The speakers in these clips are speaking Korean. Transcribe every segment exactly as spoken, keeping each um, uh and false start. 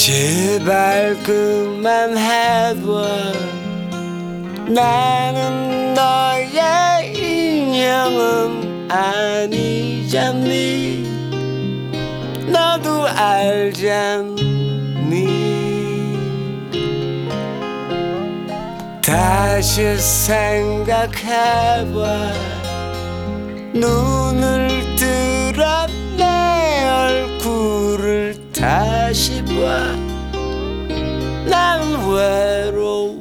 제발 그만해둬. 나는 너의 인형은 아니잖니. 너도 알잖니. 다시 생각해봐. 눈을 들어 내 얼굴을 다시 봐. 난 외로워.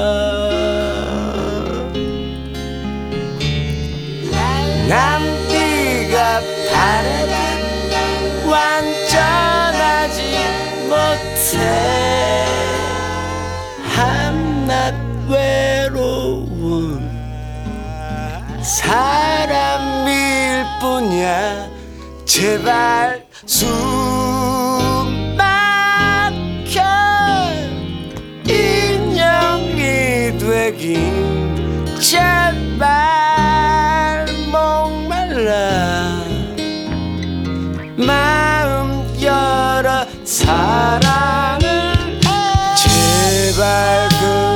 난 네가 바라던 완전하지 못해. 한낱 외로운 사람일 뿐이야. 제발 숨 막혀. 인형이 되긴 제발 목말라. 마음 열어 사랑을 해. 제발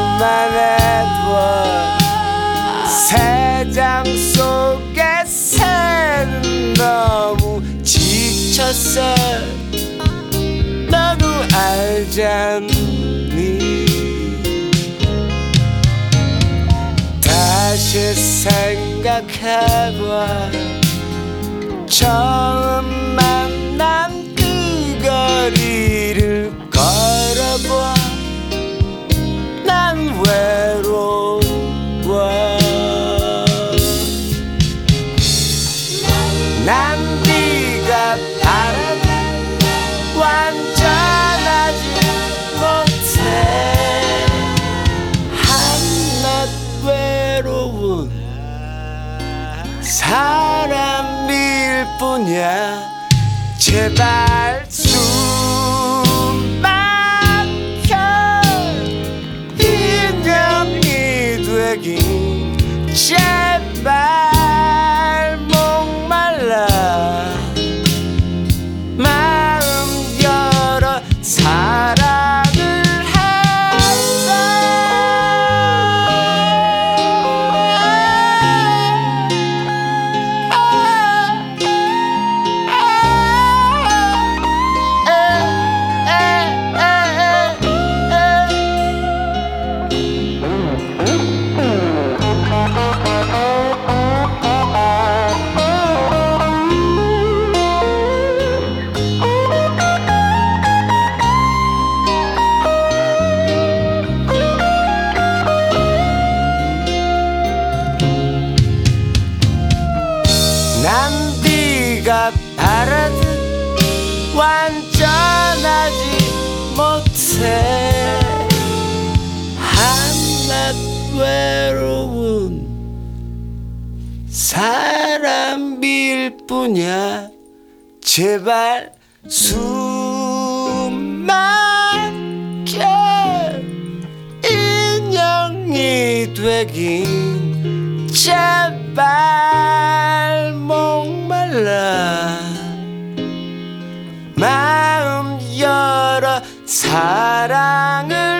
그만해둬. 새 장 속의 새는 너무 지쳤어. 너도 알잖니. 다시 생각해봐. 처음 만난 그 거리를 걸어봐. 난 외로워. 난 네가 바라던 완전하지 못해. 한낱 외로운 사람일 뿐이야. 제발 숨 막혀. 인형이 되긴 제발 목말라. 마음 열어 사랑을 했어. 난 네가 바라듯 완전하지 못해. 한낱 외로운 사람일 뿐이야. 제발 숨 막혀. 인형이 되긴 제발 목말라. 마음 열어 사랑을